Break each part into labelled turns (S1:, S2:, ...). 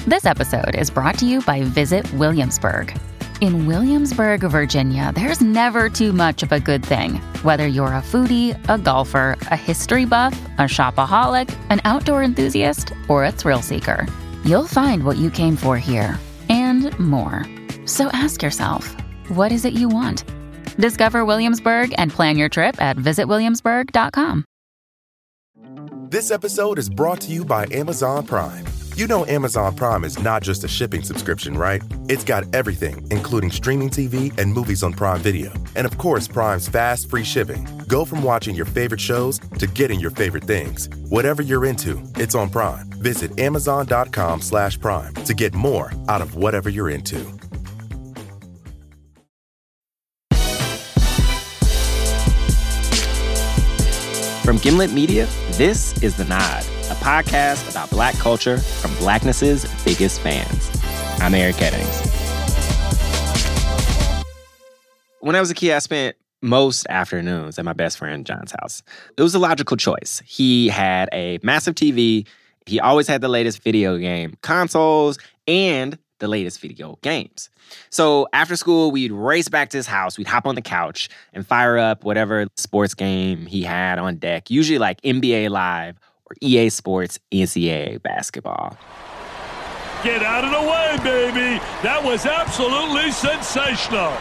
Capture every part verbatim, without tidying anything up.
S1: This episode is brought to you by Visit Williamsburg. In Williamsburg, Virginia, there's never too much of a good thing. Whether you're a foodie, a golfer, a history buff, a shopaholic, an outdoor enthusiast, or a thrill seeker, you'll find what you came for here and more. So ask yourself, what is it you want? Discover Williamsburg and plan your trip at visit williamsburg dot com.
S2: This episode is brought to you by Amazon Prime. You know Amazon Prime is not just a shipping subscription, right? It's got everything, including streaming T V and movies on Prime Video. And of course, Prime's fast, free shipping. Go from watching your favorite shows to getting your favorite things. Whatever you're into, it's on Prime. Visit amazon.com slash prime to get more out of whatever you're into.
S3: From Gimlet Media, this is The Nod, a podcast about Black culture from Blackness's biggest fans. I'm Eric Eddings. When I was a kid, I spent most afternoons at my best friend John's house. It was a logical choice. He had a massive T V. He always had the latest video game consoles and the latest video games. So after school, we'd race back to his house. We'd hop on the couch and fire up whatever sports game he had on deck, usually like N B A Live or E A Sports N C double A basketball.
S4: Get out of the way, baby. That was absolutely sensational.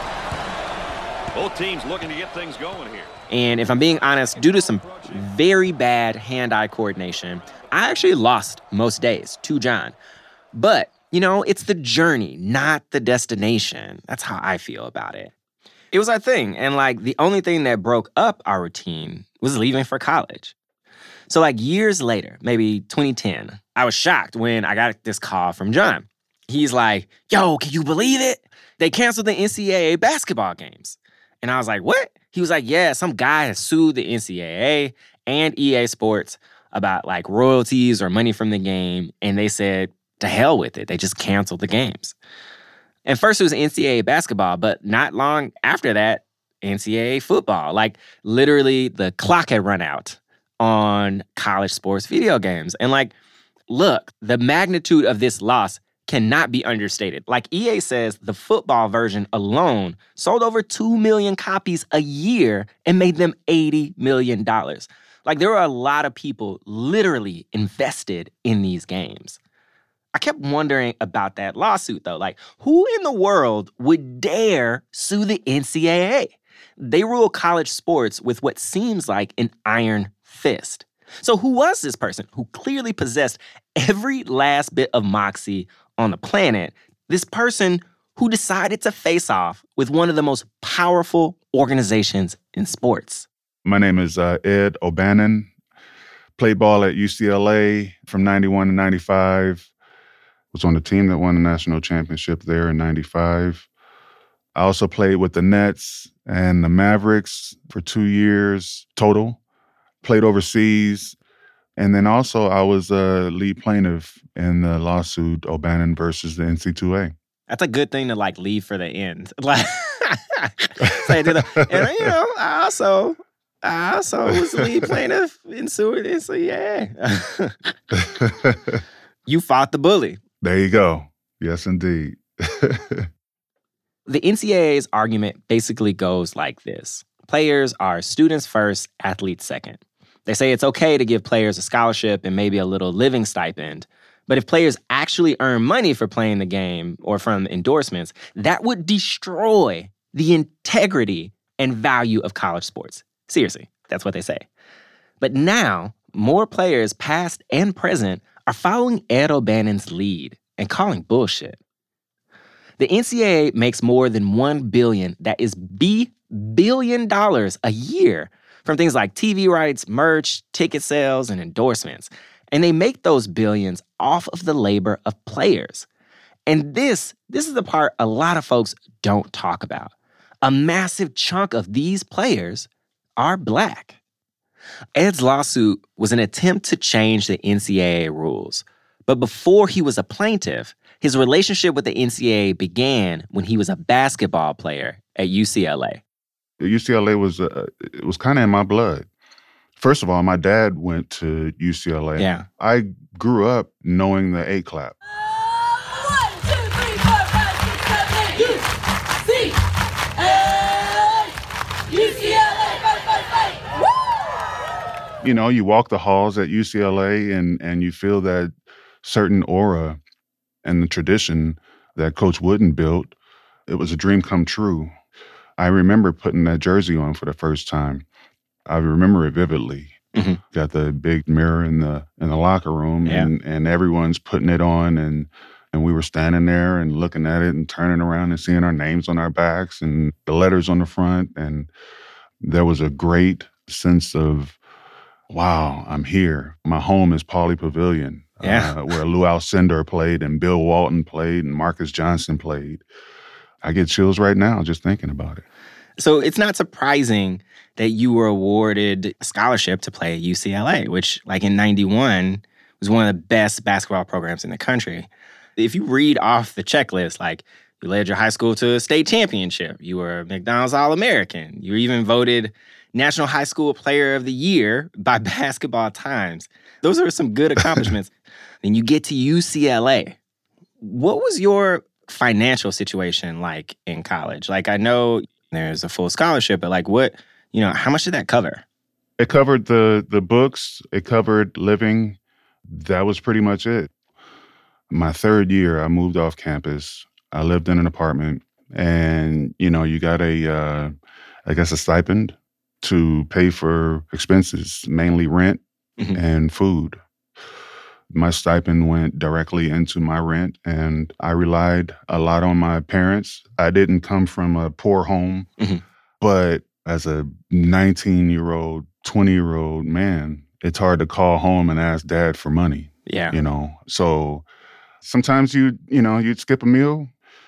S4: Both teams looking to get things going here.
S3: And if I'm being honest, due to some very bad hand-eye coordination, I actually lost most days to John. But you know, it's the journey, not the destination. That's how I feel about it. It was our thing. And like the only thing that broke up our routine was leaving for college. So like years later, maybe twenty ten, I was shocked when I got this call from John. He's like, yo, can you believe it? They canceled the N C double A basketball games. And I was like, what? He was like, yeah, some guy has sued the N C double A and E A Sports about like royalties or money from the game. And they said, to hell with it. They just canceled the games. And first it was N C double A basketball, but not long after that, N C double A football. Like literally the clock had run out on college sports video games. And like, look, the magnitude of this loss cannot be understated. Like E A says, the football version alone sold over two million copies a year and made them eighty million dollars. Like there were a lot of people literally invested in these games. I kept wondering about that lawsuit, though. Like, who in the world would dare sue the N C double A? They rule college sports with what seems like an iron fist. So who was this person who clearly possessed every last bit of moxie on the planet? This person who decided to face off with one of the most powerful organizations in sports.
S5: My name is uh, Ed O'Bannon. Played ball at U C L A from ninety-one to ninety-five. Was on the team that won the national championship there in ninety-five. I also played with the Nets and the Mavericks for two years total. Played overseas. And then also I was a lead plaintiff in the lawsuit O'Bannon versus the N C double A.
S3: That's a good thing to like leave for the end. Like, say to the, and you know, I also, I also was the lead plaintiff in suing N C double A. You fought the bully.
S5: There you go. Yes, indeed.
S3: The N C double A's argument basically goes like this. Players are students first, athletes second. They say it's okay to give players a scholarship and maybe a little living stipend. But if players actually earn money for playing the game or from endorsements, that would destroy the integrity and value of college sports. Seriously, that's what they say. But now, more players, past and present, are following Ed O'Bannon's lead and calling bullshit. The N C double A makes more than one billion dollars, that is B billion dollars a year, from things like T V rights, merch, ticket sales, and endorsements. And they make those billions off of the labor of players. And this, this is the part a lot of folks don't talk about. A massive chunk of these players are Black. Ed's lawsuit was an attempt to change the N C double A rules. But before he was a plaintiff, his relationship with the N C double A began when he was a basketball player at U C L A.
S5: U C L A was uh, it was kind of in my blood. First of all, my dad went to U C L A.
S3: Yeah.
S5: I grew up knowing the A-clap. you know, you walk the halls at U C L A and and you feel that certain aura and the tradition that Coach Wooden built. It was a dream come true. I remember putting that jersey on for the first time. I remember it vividly. Mm-hmm. Got the big mirror in the in the locker room, yeah. and, and everyone's putting it on, and and we were standing there and looking at it and turning around and seeing our names on our backs and the letters on the front. And there was a great sense of, wow, I'm here. My home is Pauley Pavilion,
S3: yeah.
S5: uh, where Lou Alcindor played and Bill Walton played and Marcus Johnson played. I get chills right now just thinking about it.
S3: So it's not surprising that you were awarded a scholarship to play at U C L A, which, like in ninety-one, was one of the best basketball programs in the country. If you read off the checklist, like you led your high school to a state championship, you were a McDonald's All-American, you were even voted National High School Player of the Year by Basketball Times. Those are some good accomplishments. Then you get to U C L A. What was your financial situation like in college? Like, I know there's a full scholarship, but like what, you know, how much did that cover?
S5: It covered the the books. It covered living. That was pretty much it. My third year, I moved off campus. I lived in an apartment, and, you know, you got a, uh, I guess, a stipend to pay for expenses, mainly rent mm-hmm. and food. My stipend went directly into my rent, and I relied a lot on my parents. I didn't come from a poor home, mm-hmm. but as a nineteen-year-old, twenty-year-old man, it's hard to call home and ask dad for money.
S3: Yeah.
S5: You know, so sometimes you, you know, you'd skip a meal.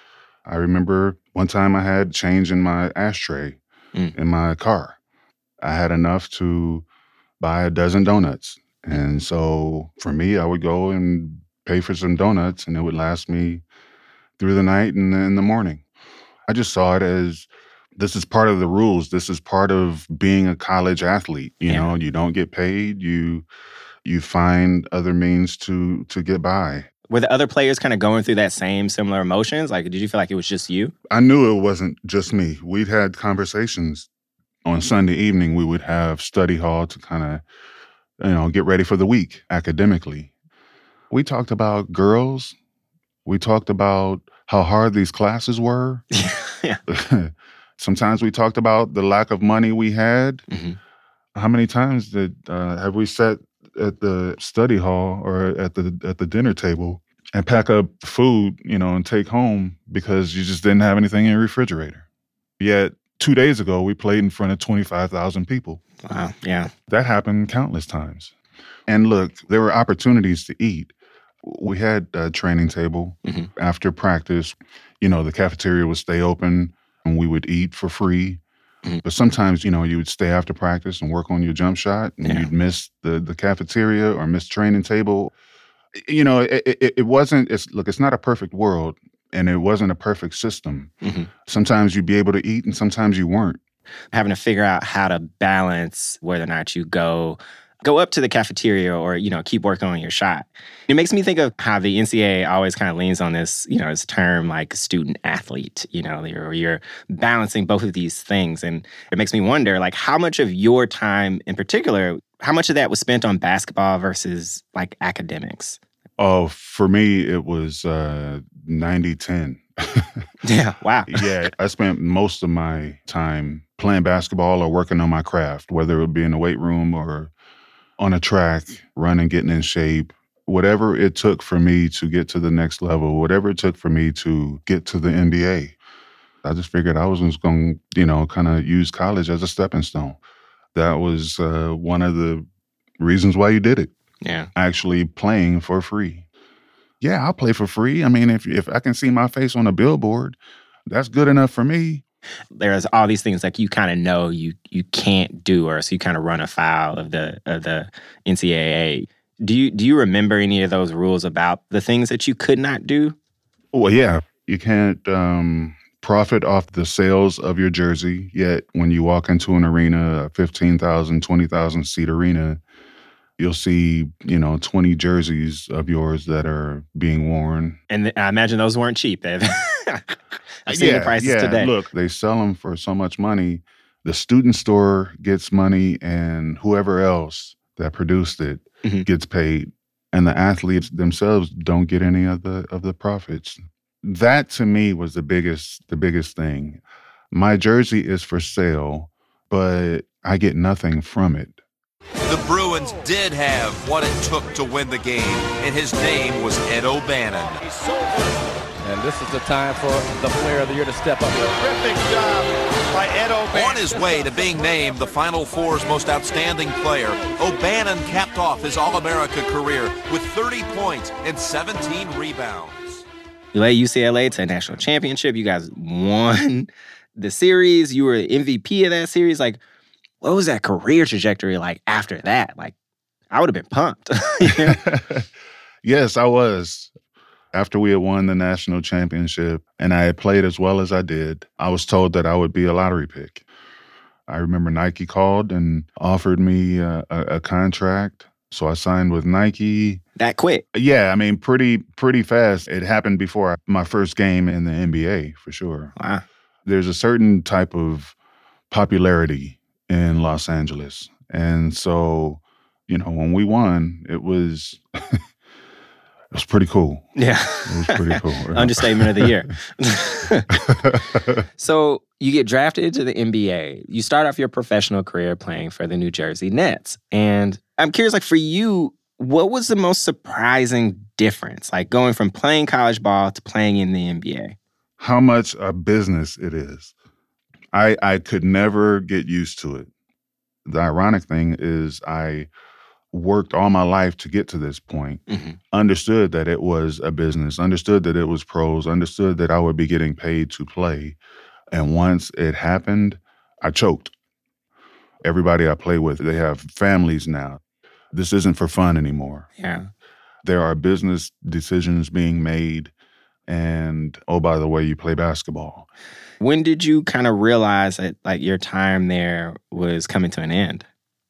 S5: I remember one time I had change in my ashtray mm. in my car. I had enough to buy a dozen donuts. And so for me, I would go and pay for some donuts, and it would last me through the night and in the morning. I just saw it as, this is part of the rules. This is part of being a college athlete. You yeah. know, you don't get paid. You you find other means to to get by.
S3: Were the other players kind of going through that same similar emotions? Like, did you feel like it was just you?
S5: I knew it wasn't just me. We'd had conversations. On Sunday evening, we would have study hall to kind of, you know, get ready for the week academically. We talked about girls. We talked about how hard these classes were.
S3: yeah.
S5: Sometimes we talked about the lack of money we had.
S3: Mm-hmm.
S5: How many times did uh, have we sat at the study hall or at the at the dinner table and pack up food, you know, and take home because you just didn't have anything in your refrigerator? Yet two days ago, we played in front of twenty-five thousand people.
S3: Wow, yeah.
S5: That happened countless times. And look, there were opportunities to eat. We had a training table mm-hmm. after practice. You know, the cafeteria would stay open and we would eat for free. Mm-hmm. But sometimes, you know, you would stay after practice and work on your jump shot and yeah. you'd miss the, the cafeteria or miss training table. You know, it, it, it wasn't, it's, look, it's not a perfect world and it wasn't a perfect system. Mm-hmm. Sometimes you'd be able to eat and sometimes you weren't.
S3: Having to figure out how to balance whether or not you go go up to the cafeteria or, you know, keep working on your shot. It makes me think of how the N C double A always kind of leans on this, you know, this term like student athlete, you know, you're, you're balancing both of these things. And it makes me wonder, like, how much of your time in particular, how much of that was spent on basketball versus like academics?
S5: Oh, for me, it was uh, ninety ten.
S3: Yeah, wow.
S5: Yeah, I spent most of my time playing basketball or working on my craft, whether it would be in the weight room or on a track, running, getting in shape, whatever it took for me to get to the next level, whatever it took for me to get to the N B A. I just figured I was just going to, you know, kind of use college as a stepping stone. That was uh, one of the reasons why you did it.
S3: Yeah.
S5: Actually playing for free. Yeah, I'll play for free. I mean, if if I can see my face on a billboard, that's good enough for me.
S3: There's all these things like you kind of know you you can't do, or so you kind of run afoul of the of the N C double A. Do you do you remember any of those rules about the things that you could not do?
S5: Well, yeah, you can't um, profit off the sales of your jersey. Yet when you walk into an arena, a fifteen thousand, twenty thousand seat arena, you'll see, you know, twenty jerseys of yours that are being worn.
S3: And th- I imagine those weren't cheap. I've seen
S5: yeah,
S3: the prices
S5: yeah.
S3: today.
S5: Look, they sell them for so much money. The student store gets money and whoever else that produced it
S3: mm-hmm.
S5: gets paid, and the athletes themselves don't get any of the of the profits. That to me was the biggest the biggest thing. My jersey is for sale, but I get nothing from it.
S6: The Bruins did have what it took to win the game, and his name was Ed O'Bannon.
S7: And this is the time for the player of the year to step up.
S6: Terrific job by Ed O'Bannon. On his way to being named the Final Four's most outstanding player, O'Bannon capped off his All-America career with thirty points and seventeen rebounds.
S3: You led U C L A to a national championship. You guys won the series. You were the M V P of that series. Like, what was that career trajectory like after that? Like, I would have been pumped.
S5: Yes, I was. After we had won the national championship and I had played as well as I did, I was told that I would be a lottery pick. I remember Nike called and offered me a, a, a contract. So I signed with Nike.
S3: That quick?
S5: Yeah, I mean, pretty pretty fast. It happened before my first game in the N B A, for sure.
S3: Wow. There's
S5: a certain type of popularity in Los Angeles. And so, you know, when we won, it was... It was pretty cool.
S3: Yeah.
S5: It was pretty cool.
S3: Understatement of the year. So you get drafted to the N B A. You start off your professional career playing for the New Jersey Nets. And I'm curious, like for you, what was the most surprising difference? Like going from playing college ball to playing in the N B A?
S5: How much a business it is. I I could never get used to it. The ironic thing is I worked all my life to get to this point,
S3: mm-hmm.
S5: understood that it was a business, understood that it was pros, understood that I would be getting paid to play. And once it happened, I choked. Everybody I play with, they have families now. This isn't for fun anymore.
S3: Yeah.
S5: There are business decisions being made. And, oh, by the way, you play basketball.
S3: When did you kind of realize that like your time there was coming to an end?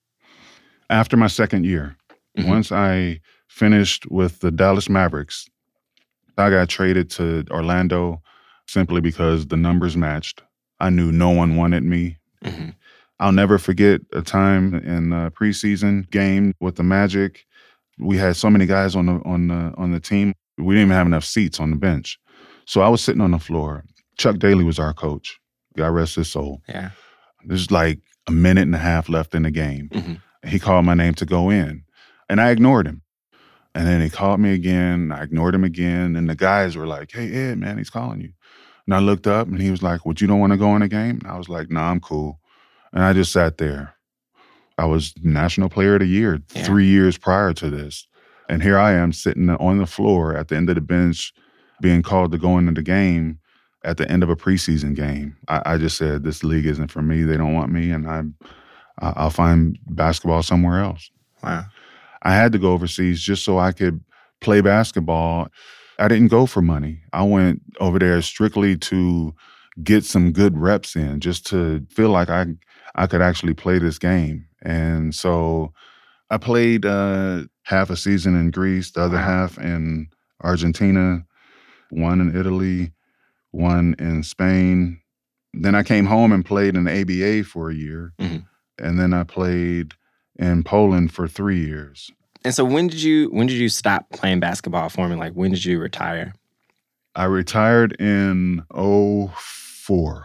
S5: After my second year,
S3: mm-hmm.
S5: once I finished with the Dallas Mavericks, I got traded to Orlando simply because the numbers matched. I knew no one wanted me.
S3: Mm-hmm.
S5: I'll never forget a time in a preseason game with the Magic. We had so many guys on the on the on the team. We didn't even have enough seats on the bench. So I was sitting on the floor. Chuck Daly was our coach. God rest his soul.
S3: Yeah.
S5: There's like a minute and a half left in the game.
S3: Mm-hmm.
S5: He called my name to go in, and I ignored him. And then he called me again. I ignored him again. And the guys were like, hey, Ed, man, he's calling you. And I looked up, and he was like, well, you don't want to go in a game? And I was like, nah, I'm cool. And I just sat there. I was National Player of the Year
S3: yeah.
S5: three years prior to this. And here I am sitting on the floor at the end of the bench being called to go into the game at the end of a preseason game. I, I just said, this league isn't for me. They don't want me, and I'm I'll find basketball somewhere else.
S3: Wow.
S5: I had to go overseas just so I could play basketball. I didn't go for money. I went over there strictly to get some good reps in, just to feel like I I could actually play this game. And so I played uh, half a season in Greece, the other wow. half in Argentina, one in Italy, one in Spain. Then I came home and played in the A B A for a year.
S3: Mm-hmm.
S5: And then I played in Poland for three years.
S3: And so when did you when did you stop playing basketball for me? Like, when did you retire?
S5: I retired in oh four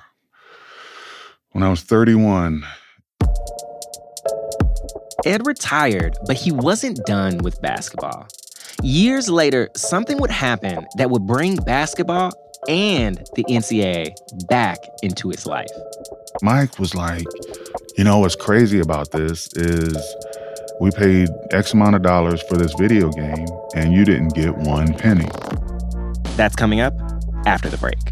S5: when I was thirty-one.
S3: Ed retired, but he wasn't done with basketball. Years later, something would happen that would bring basketball and the N C double A back into his life.
S5: Mike was like, you know, what's crazy about this is we paid X amount of dollars for this video game and you didn't get one penny.
S3: That's coming up after the break.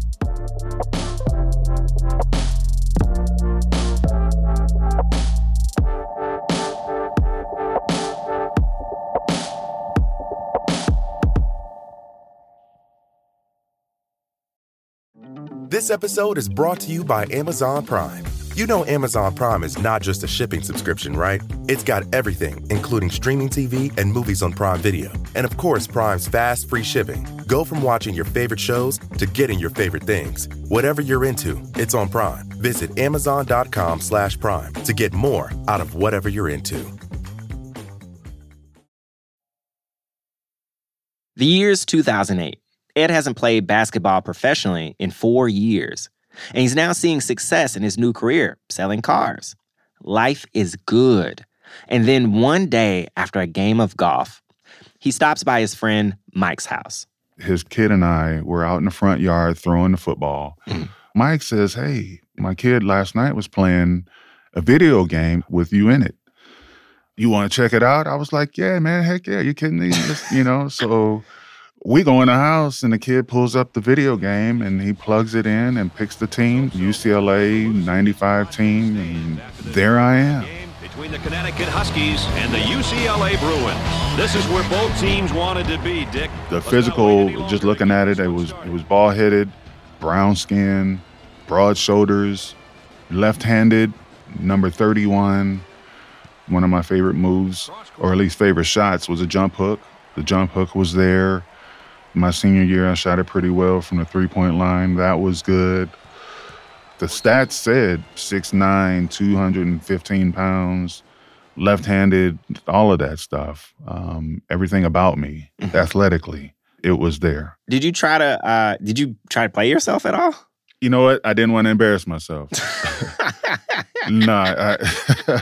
S2: This episode is brought to you by Amazon Prime. You know Amazon Prime is not just a shipping subscription, right? It's got everything, including streaming T V and movies on Prime Video. And of course, Prime's fast, free shipping. Go from watching your favorite shows to getting your favorite things. Whatever you're into, it's on Prime. Visit amazon.com slash prime to get more out of whatever you're into.
S3: The year's two thousand eight. Ed hasn't played basketball professionally in four years, and he's now seeing success in his new career, selling cars. Life is good. And then one day after a game of golf, he stops by his friend Mike's house.
S5: His kid and I were out in the front yard throwing the football. Mm. Mike says, hey, my kid last night was playing a video game with you in it. You want to check it out? I was like, yeah, man, heck yeah, you kidding me? You know, so we go in the house and the kid pulls up the video game and he plugs it in and picks the team, U C L A ninety-five team, and there I am.
S4: Between the Connecticut Huskies and the U C L A Bruins. This is where both teams wanted to be, Dick.
S5: The physical, just looking at it, it was it was bald-headed, brown skin, broad shoulders, left-handed, number thirty-one. One of my favorite moves, or at least favorite shots, was a jump hook. The jump hook was there. My senior year, I shot it pretty well from the three-point line. That was good. The stats said six nine, two hundred fifteen pounds, left-handed, all of that stuff. Um, everything about me, mm-hmm. athletically, it was there.
S3: Did you try to, uh, did you try to play yourself at all?
S5: You know what? I didn't want to embarrass myself. no, I,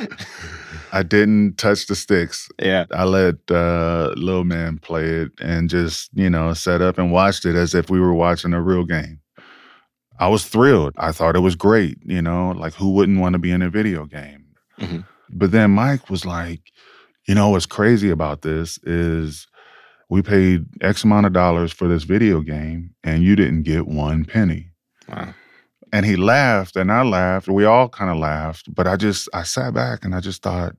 S5: I didn't touch the sticks.
S3: Yeah.
S5: I let uh, Lil Man play it and just, you know, set up and watched it as if we were watching a real game. I was thrilled. I thought it was great, you know, like who wouldn't want to be in a video game? Mm-hmm. But then Mike was like, you know, what's crazy about this is we paid X amount of dollars for this video game and you didn't get one penny.
S3: Wow.
S5: And he laughed and I laughed. We all kind of laughed. But I just, I sat back and I just thought,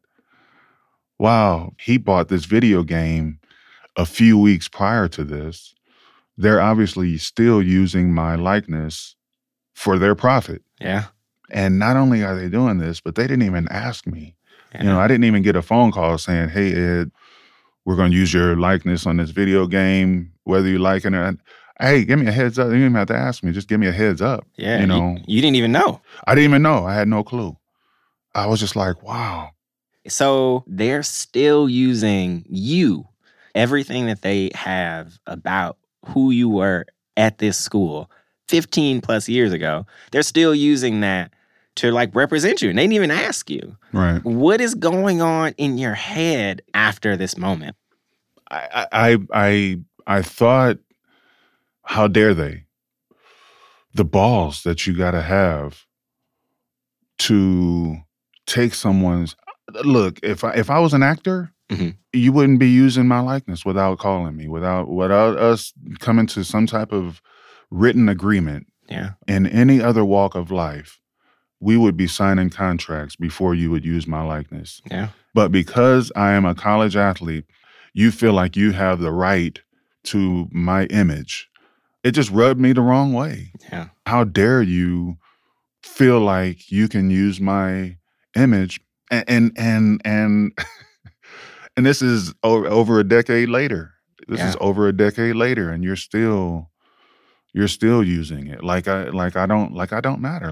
S5: wow, he bought this video game a few weeks prior to this. They're obviously still using my likeness for their profit.
S3: Yeah.
S5: And not only are they doing this, but they didn't even ask me.
S3: Yeah.
S5: You know, I didn't even get a phone call saying, hey, Ed, we're going to use your likeness on this video game, whether you like it or not. Hey, give me a heads up. You didn't even have to ask me. Just give me a heads up.
S3: Yeah.
S5: You know,
S3: you, you didn't even know.
S5: I didn't even know. I had no clue. I was just like, wow.
S3: So they're still using you, everything that they have about who you were at this school fifteen plus years ago. They're still using that to like represent you. And they didn't even ask you.
S5: Right.
S3: What is going on in your head after this moment?
S5: I I I, I thought, how dare they? The balls that you got to have to take someone's look. If I if I was an actor, mm-hmm. you wouldn't be using my likeness without calling me, without without us coming to some type of written agreement.
S3: Yeah.
S5: In any other walk of life, we would be signing contracts before you would use my likeness.
S3: Yeah.
S5: But because I am a college athlete, you feel like you have the right to my image. It just rubbed me the wrong way.
S3: Yeah.
S5: How dare you feel like you can use my image and and and and, and this is over, over a decade later. This
S3: yeah.
S5: is over a decade later, and you're still you're still using it like I like I don't like I don't matter.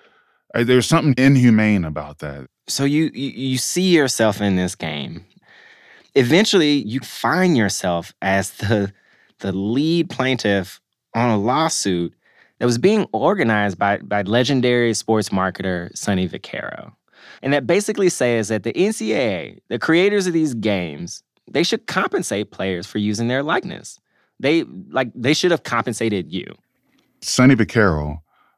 S5: I, there's something inhumane about that.
S3: So you, you you see yourself in this game. Eventually, you find yourself as the the lead plaintiff on a lawsuit that was being organized by, by legendary sports marketer Sonny Vaccaro. And that basically says that the N C double A, the creators of these games, they should compensate players for using their likeness. They like they should have compensated you.
S5: Sonny Vaccaro,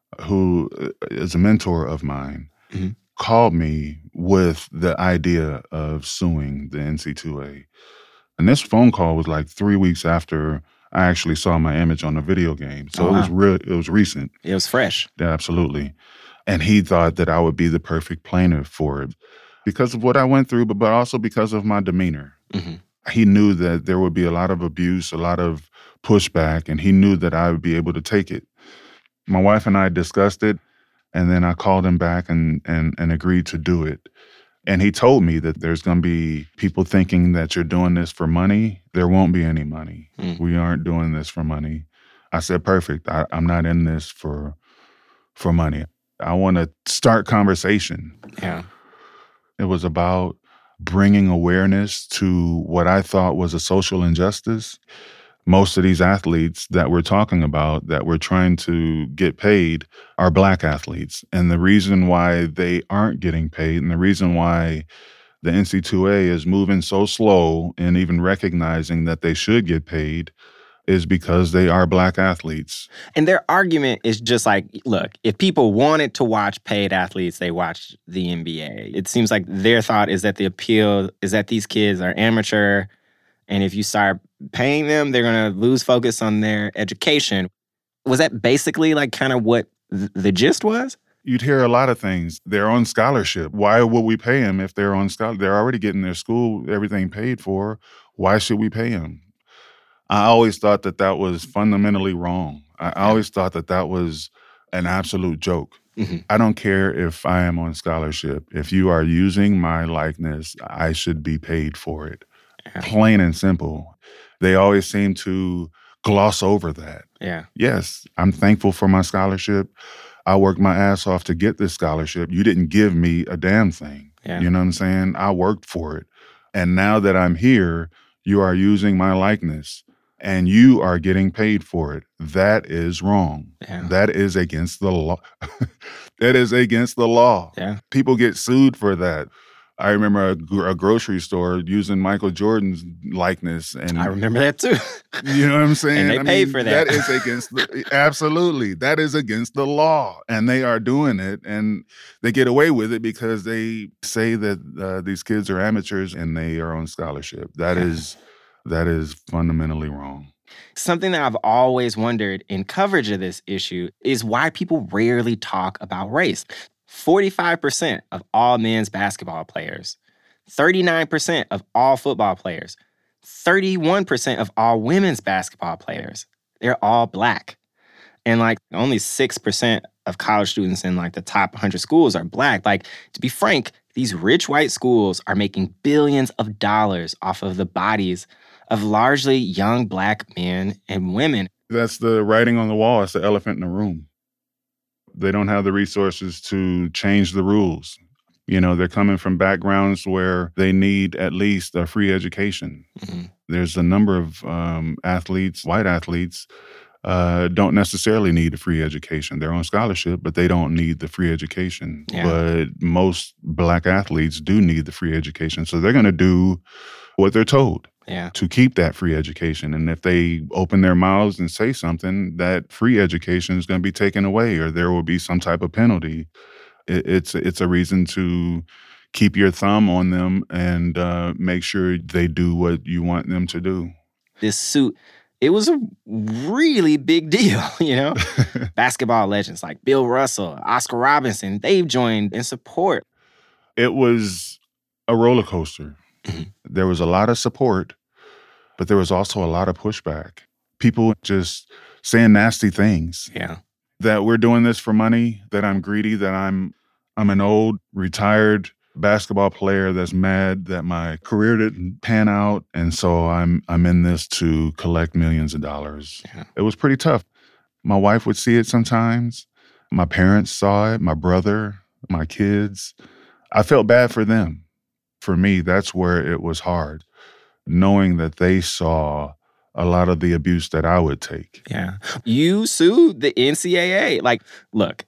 S5: who is a mentor of mine, mm-hmm. called me with the idea of suing the N C double A. And this phone call was like three weeks after I actually saw my image on the video game. So oh, wow. it was real. It was recent.
S3: It was fresh.
S5: Yeah, absolutely. And he thought that I would be the perfect plaintiff for it because of what I went through, but, but also because of my demeanor. Mm-hmm. He knew that there would be a lot of abuse, a lot of pushback, and he knew that I would be able to take it. My wife and I discussed it, and then I called him back and and, and agreed to do it. And he told me that there's going to be people thinking that you're doing this for money. There won't be any money. Mm. We aren't doing this for money. I said, perfect. I, I'm not in this for for money. I want to start conversation.
S3: Yeah.
S5: It was about bringing awareness to what I thought was a social injustice. Most of these athletes that we're talking about that we're trying to get paid are Black athletes. And the reason why they aren't getting paid and the reason why the N C double A is moving so slow and even recognizing that they should get paid is because they are Black athletes.
S3: And their argument is just like, look, if people wanted to watch paid athletes, they watch the N B A. It seems like their thought is that the appeal is that these kids are amateur, and if you start paying them, they're going to lose focus on their education. Was that basically like kind of what th- the gist was?
S5: You'd hear a lot of things. They're on scholarship. Why would we pay them if they're on scholarship? They're already getting their school, everything paid for. Why should we pay them? I always thought that that was fundamentally wrong. I always thought that that was an absolute joke. Mm-hmm. I don't care if I am on scholarship. If you are using my likeness, I should be paid for it. Yeah. Plain and simple. They always seem to gloss over that.
S3: Yeah.
S5: Yes, I'm thankful for my scholarship. I worked my ass off to get this scholarship. You didn't give me a damn thing.
S3: Yeah.
S5: You know what I'm saying? I worked for it. And now that I'm here, you are using my likeness and you are getting paid for it. That is wrong.
S3: Yeah.
S5: That is against the law. That is against the law.
S3: Yeah.
S5: People get sued for that. I remember a, gr- a grocery store using Michael Jordan's likeness. And
S3: I remember that too.
S5: You know what I'm saying?
S3: And they
S5: I
S3: paid
S5: mean,
S3: for that.
S5: That is against the, absolutely. That is against the law. And they are doing it. And they get away with it because they say that uh, these kids are amateurs and they are on scholarship. That is that is fundamentally wrong.
S3: Something that I've always wondered in coverage of this issue is why people rarely talk about race. forty-five percent of all men's basketball players, thirty-nine percent of all football players, thirty-one percent of all women's basketball players, they're all Black. And like only six percent of college students in like the top one hundred schools are Black. Like, to be frank, these rich white schools are making billions of dollars off of the bodies of largely young Black men and women.
S5: That's the writing on the wall. It's the elephant in the room. They don't have the resources to change the rules. You know, they're coming from backgrounds where they need at least a free education. Mm-hmm. There's a number of um, athletes, white athletes, uh, don't necessarily need a free education. They're on scholarship, but they don't need the free education.
S3: Yeah.
S5: But most Black athletes do need the free education. So they're going to do what they're told.
S3: Yeah.
S5: To keep that free education. And if they open their mouths and say something, that free education is going to be taken away or there will be some type of penalty. It, it's, it's a reason to keep your thumb on them and uh, make sure they do what you want them to do.
S3: This suit, it was a really big deal, you know? Basketball legends like Bill Russell, Oscar Robertson, they've joined in support.
S5: It was a roller coaster. Mm-hmm. There was a lot of support, but there was also a lot of pushback. People just saying nasty things.
S3: Yeah.
S5: That we're doing this for money, that I'm greedy, that I'm I'm an old, retired basketball player that's mad that my career didn't pan out, and so I'm I'm in this to collect millions of dollars.
S3: Yeah.
S5: It was pretty tough. My wife would see it sometimes. My parents saw it, my brother, my kids. I felt bad for them. For me, that's where it was hard, knowing that they saw a lot of the abuse that I would take.
S3: Yeah. You sued the N C double A. Like, look,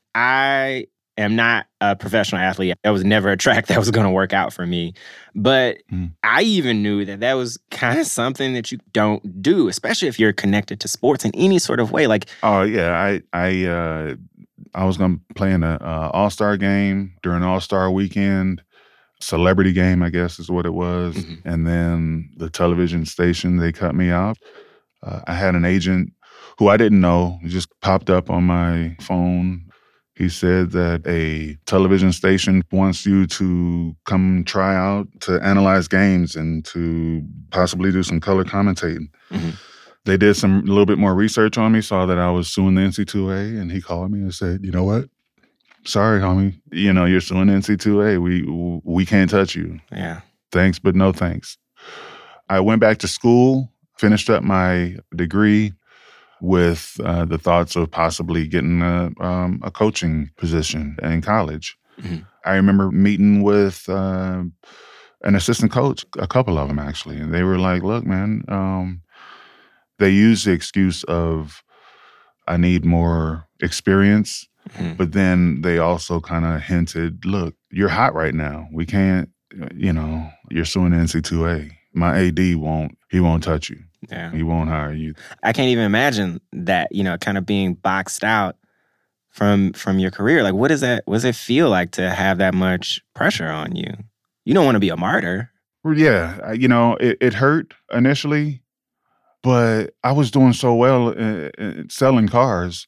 S3: I am not a professional athlete. That was never a track that was going to work out for me. But mm. I even knew that that was kind of something that you don't do, especially if you're connected to sports in any sort of way. Like,
S5: oh, yeah, I I uh, I was going to play in an uh, All-Star game during All-Star weekend. Celebrity game, I guess is what it was. Mm-hmm. And then the television station, they cut me out. Uh, I had an agent who I didn't know. He just popped up on my phone. He said that a television station wants you to come try out to analyze games and to possibly do some color commentating. Mm-hmm. They did some a little bit more research on me, saw that I was suing the N C double A, and he called me and said, you know what? Sorry, homie. You know, you're suing N C double A. We we can't touch you.
S3: Yeah.
S5: Thanks, but no thanks. I went back to school, finished up my degree with uh, the thoughts of possibly getting a, um, a coaching position in college. Mm-hmm. I remember meeting with uh, an assistant coach, a couple of them actually, and they were like, look, man, um, they used the excuse of, I need more experience, mm-hmm. but then they also kind of hinted, look, you're hot right now. We can't, you know, you're suing N C double A. My A D won't, he won't touch you.
S3: Yeah.
S5: He won't hire you.
S3: I can't even imagine that, you know, kind of being boxed out from from your career. Like, what does that, what does it feel like to have that much pressure on you? You don't want to be a martyr.
S5: Well, yeah, you know, it, it hurt initially, but I was doing so well in, in selling cars.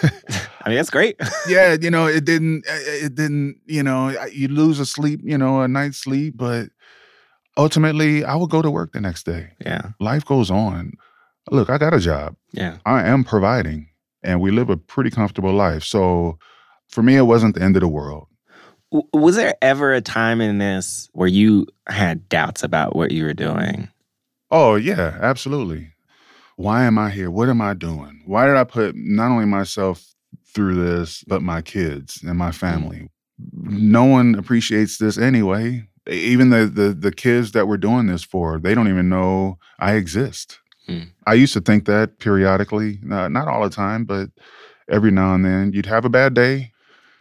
S3: I mean, that's great.
S5: Yeah, you know, it didn't, it didn't, you know, you lose a sleep, you know, a night's sleep, but ultimately, I would go to work the next day.
S3: Yeah. Life
S5: goes on. Look, I got a job.
S3: Yeah.
S5: I am providing, and we live a pretty comfortable life. So for me, it wasn't the end of the world.
S3: W- was there ever a time in this where you had doubts about what you were doing?
S5: Oh, yeah, absolutely. Why am I here? What am I doing? Why did I put not only myself through this, but my kids and my family? Mm-hmm. No one appreciates this anyway. Even the, the the kids that we're doing this for, they don't even know I exist. Hmm. I used to think that periodically, not, not all the time, but every now and then. You'd have a bad day.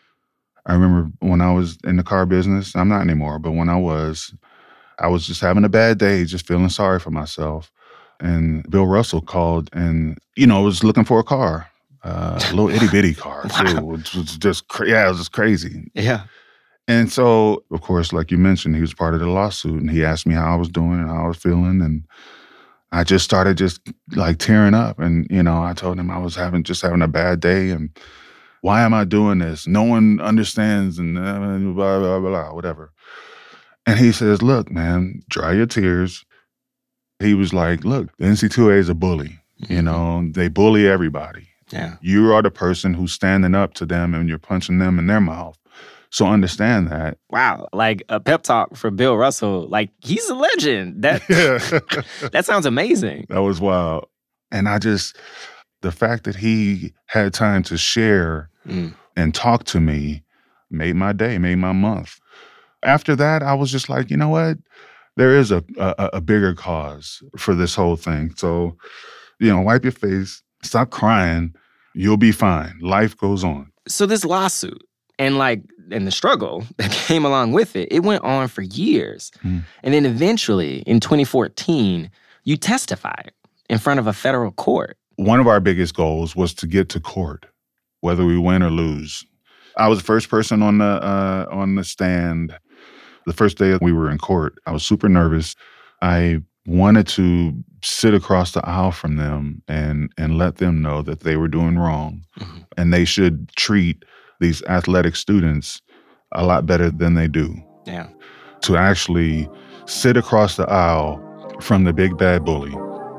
S5: I remember when I was in the car business, I'm not anymore, but when I was, I was just having a bad day, just feeling sorry for myself. And Bill Russell called and, you know, was looking for a car, uh, a little itty bitty car, wow. too, which was just, cra- yeah, it was just crazy.
S3: Yeah.
S5: And so, of course, like you mentioned, he was part of the lawsuit, and he asked me how I was doing and how I was feeling, and I just started just like tearing up. And, you know, I told him I was having just having a bad day, and why am I doing this? No one understands, and blah, blah, blah, blah, whatever. And he says, look, man, dry your tears. He was like, look, the N C double A is a bully. Mm-hmm. You know, they bully everybody.
S3: Yeah.
S5: You are the person who's standing up to them, and you're punching them in their mouth. So understand that.
S3: Wow. Like a pep talk for Bill Russell. Like, he's a legend. That, yeah. That sounds amazing.
S5: That was wild. And I just, the fact that he had time to share mm. and talk to me made my day, made my month. After that, I was just like, you know what? There is a, a, a bigger cause for this whole thing. So, you know, wipe your face, stop crying. You'll be fine. Life goes on.
S3: So this lawsuit, and like, and the struggle that came along with it, it went on for years. Mm. And then eventually, in twenty fourteen, you testified in front of a federal court.
S5: One of our biggest goals was to get to court, whether we win or lose. I was the first person on the uh, on the stand. The first day we were in court, I was super nervous. I wanted to sit across the aisle from them and and let them know that they were doing wrong, mm-hmm. and they should treat these athletic students a lot better than they do.
S3: Yeah.
S5: To actually sit across the aisle from the big bad bully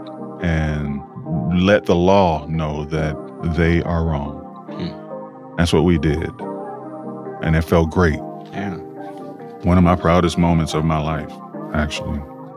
S5: and let the law know that they are wrong. Hmm. That's what we did. And it felt great.
S3: Yeah.
S5: One of my proudest moments of my life, actually.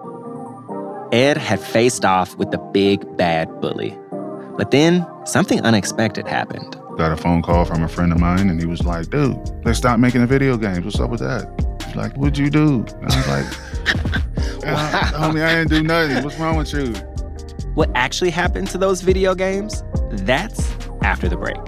S3: Ed had faced off with the big bad bully. But then something unexpected happened.
S5: Got a phone call from a friend of mine, and he was like, dude, let's stop making the video games. What's up with that? He's like, what'd you do? And I was like, wow. Homie, I didn't do nothing. What's wrong with you?
S3: What actually happened to those video games? That's after the break.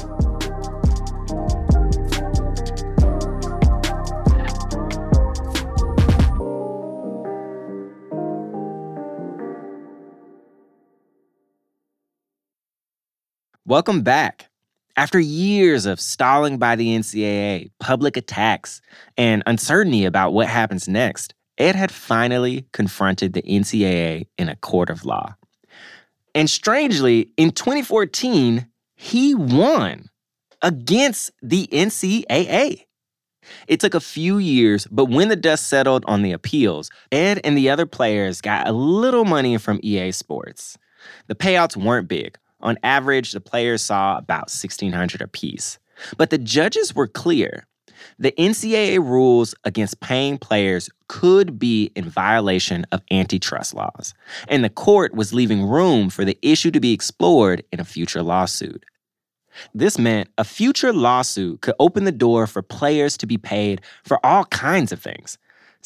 S3: Welcome back. After years of stalling by the N C double A, public attacks, and uncertainty about what happens next, Ed had finally confronted the N C double A in a court of law. And strangely, in twenty fourteen, he won against the N C double A. It took a few years, but when the dust settled on the appeals, Ed and the other players got a little money from E A Sports. The payouts weren't big. On average, the players saw about sixteen hundred dollars apiece. But the judges were clear. The N C double A rules against paying players could be in violation of antitrust laws, and the court was leaving room for the issue to be explored in a future lawsuit. This meant a future lawsuit could open the door for players to be paid for all kinds of things.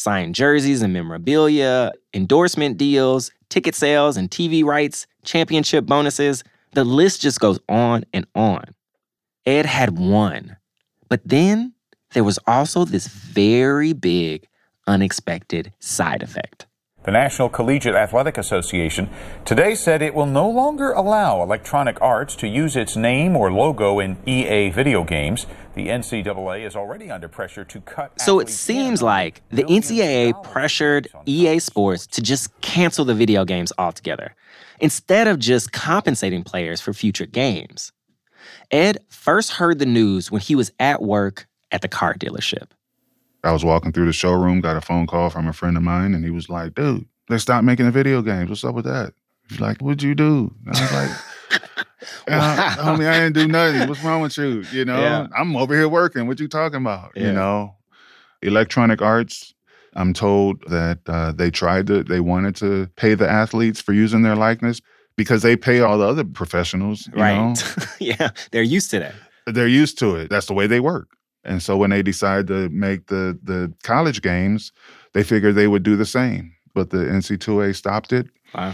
S3: signed jerseys and memorabilia, endorsement deals, ticket sales and T V rights, championship bonuses. The list just goes on and on. Ed had won. But then there was also this very big, unexpected side effect.
S8: The National Collegiate Athletic Association today said it will no longer allow Electronic Arts to use its name or logo in E A video games. The N C double A is already under pressure to cut.
S3: So it seems like the N C double A pressured E A Sports to just cancel the video games altogether, instead of just compensating players for future games. Ed first heard the news when he was at work at the car dealership.
S5: I was walking through the showroom, got a phone call from a friend of mine, and he was like, dude, they stopped making the video games. What's up with that? He's like, what'd you do? And I was like, wow. Homie, I didn't do nothing. What's wrong with you? You know, yeah. I'm over here working. What you talking about? Yeah. You know, Electronic Arts, I'm told that uh, they tried to, they wanted to pay the athletes for using their likeness because they pay all the other professionals. You
S3: right.
S5: know?
S3: Yeah, they're used to that.
S5: They're used to it. That's the way they work. And so when they decided to make the, the college games, they figured they would do the same. But the N C double A stopped it. Wow.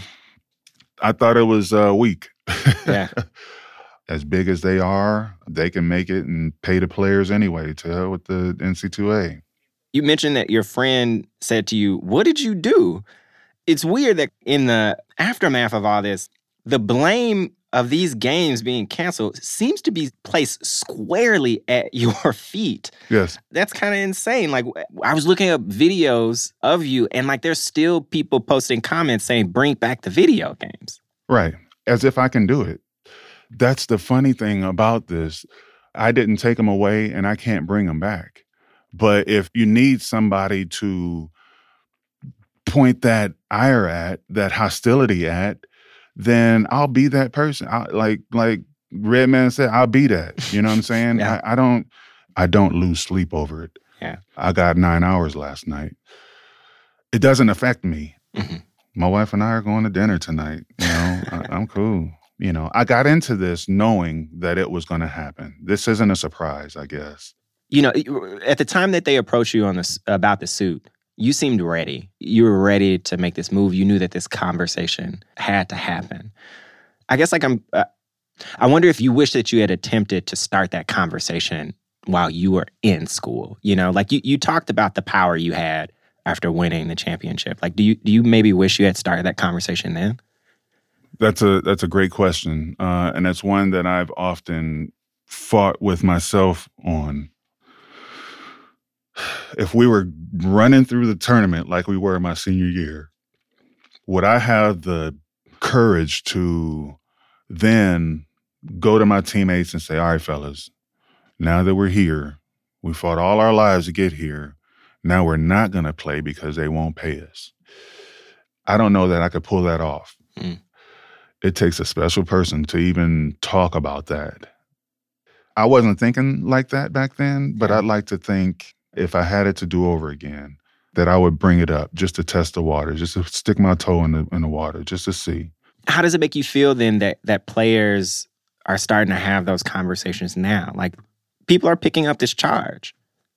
S5: I thought it was uh, weak. Yeah. As big as they are, they can make it and pay the players anyway. To hell with the N C double A.
S3: You mentioned that your friend said to you, what did you do? It's weird that in the aftermath of all this, the blame of these games being canceled seems to be placed squarely at your feet.
S5: Yes.
S3: That's kind of insane. Like, I was looking up videos of you, and like, there's still people posting comments saying, bring back the video games.
S5: Right. As if I can do it. That's the funny thing about this. I didn't take them away, and I can't bring them back. But if you need somebody to point that ire at, that hostility at, then I'll be that person. I, like like Redman said, I'll be that. You know what I'm saying? yeah. I, I don't I don't lose sleep over it.
S3: Yeah.
S5: I got nine hours last night. It doesn't affect me. Mm-hmm. My wife and I are going to dinner tonight. You know, I, I'm cool. You know, I got into this knowing that it was going to happen. This isn't a surprise, I guess.
S3: You know, at the time that they approached you on this about the suit, you seemed ready. You were ready to make this move. You knew that this conversation had to happen. I guess like I'm, uh, I wonder if you wish that you had attempted to start that conversation while you were in school. You know, like you, you talked about the power you had after winning the championship. Like, do you do you maybe wish you had started that conversation then?
S5: That's a that's a great question, uh, and it's one that I've often fought with myself on. If we were running through the tournament like we were my senior year, would I have the courage to then go to my teammates and say, all right, fellas, now that we're here, we fought all our lives to get here. Now we're not going to play because they won't pay us. I don't know that I could pull that off. Mm. It takes a special person to even talk about that. I wasn't thinking like that back then, but I'd like to think if I had it to do over again, that I would bring it up just to test the water, just to stick my toe in the in the water, just to see.
S3: How does it make you feel then that that players are starting to have those conversations now? Like, people are picking up this charge.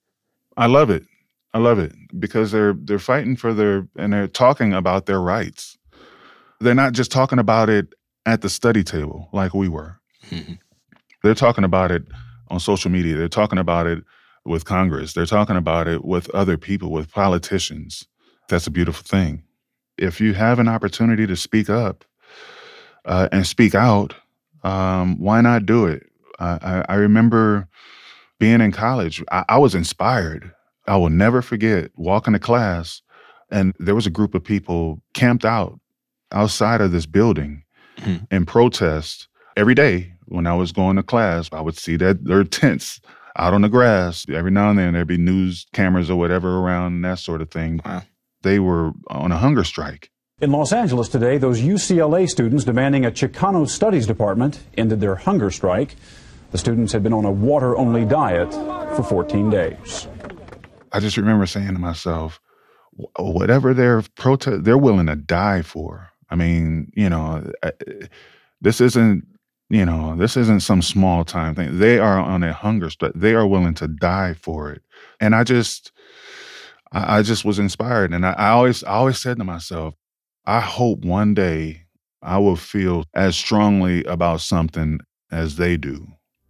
S5: I love it. I love it because they're they're fighting for their, and they're talking about their rights. They're not just talking about it at the study table like we were. Mm-hmm. They're talking about it on social media. They're talking about it with Congress. They're talking about it with other people, with politicians. That's a beautiful thing. If you have an opportunity to speak up uh, and speak out, um, why not do it? Uh, I, I remember being in college. I, I was inspired. I will never forget walking to class, and there was a group of people camped out outside of this building mm-hmm. in protest. Every day when I was going to class, I would see that there were tents out on the grass. Every now and then there'd be news cameras or whatever around and that sort of thing. Wow. They were on a hunger strike.
S9: In Los Angeles today, those U C L A students demanding a Chicano studies department ended their hunger strike. The students had been on a water-only diet for fourteen days.
S5: I just remember saying to myself, whatever their protest, they're willing to die for. I mean, you know, this isn't, you know, this isn't some small time thing. They are on a hunger strike. They are willing to die for it. And I just, I, I just was inspired. And I, I always, I always said to myself, I hope one day I will feel as strongly about something as they do.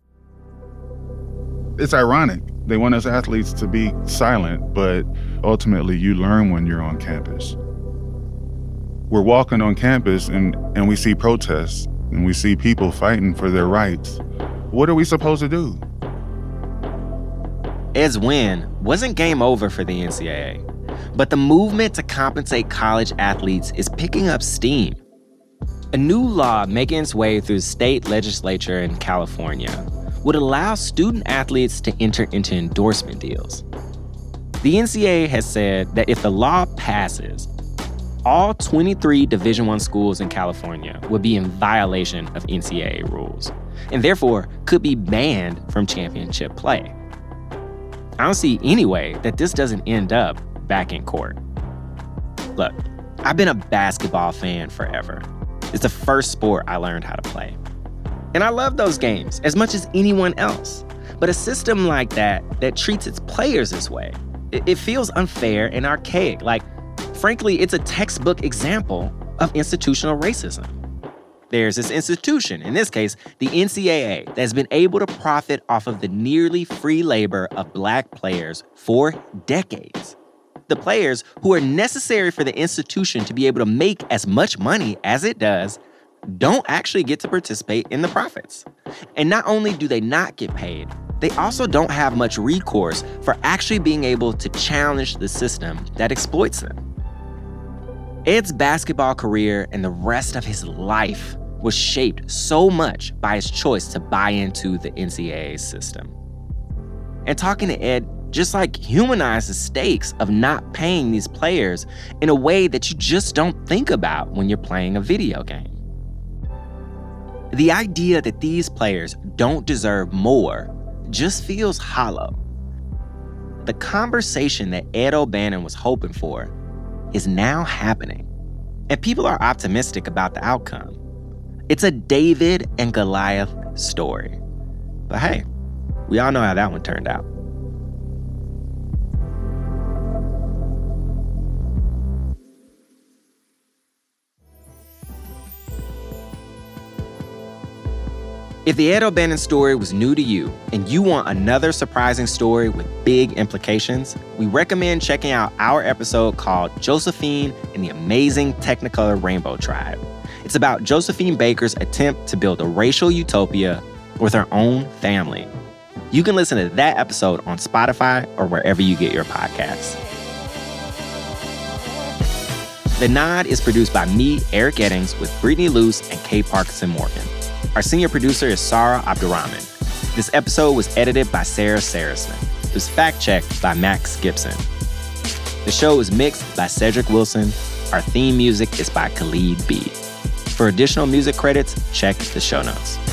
S5: It's ironic. They want us athletes to be silent, but ultimately you learn when you're on campus. We're walking on campus and, and we see protests and we see people fighting for their rights. What are we supposed to do?
S3: Ed's win wasn't game over for the N C double A, but the movement to compensate college athletes is picking up steam. A new law making its way through the state legislature in California would allow student athletes to enter into endorsement deals. The N C double A has said that if the law passes, all twenty-three Division I schools in California would be in violation of N C double A rules, and therefore could be banned from championship play. I don't see any way that this doesn't end up back in court. Look, I've been a basketball fan forever. It's the first sport I learned how to play. And I love those games as much as anyone else. But a system like that, that treats its players this way, it, it feels unfair and archaic. Like, frankly, it's a textbook example of institutional racism. There's this institution, in this case, the N C double A, that's been able to profit off of the nearly free labor of Black players for decades. The players who are necessary for the institution to be able to make as much money as it does don't actually get to participate in the profits. And not only do they not get paid, they also don't have much recourse for actually being able to challenge the system that exploits them. Ed's basketball career and the rest of his life was shaped so much by his choice to buy into the N C double A system. And talking to Ed just like humanized the stakes of not paying these players in a way that you just don't think about when you're playing a video game. The idea that these players don't deserve more just feels hollow. The conversation that Ed O'Bannon was hoping for is now happening, and people are optimistic about the outcome. It's a David and Goliath story. But hey, we all know how that one turned out. If the Ed O'Bannon story was new to you and you want another surprising story with big implications, we recommend checking out our episode called Josephine and the Amazing Technicolor Rainbow Tribe. It's about Josephine Baker's attempt to build a racial utopia with her own family. You can listen to that episode on Spotify or wherever you get your podcasts. The Nod is produced by me, Eric Eddings, with Brittany Luce and Kay Parkinson Morgan. Our senior producer is Sarah Abdurrahman. This episode was edited by Sarah Saracen. It was fact-checked by Max Gibson. The show is mixed by Cedric Wilson. Our theme music is by Khalid B. For additional music credits, check the show notes.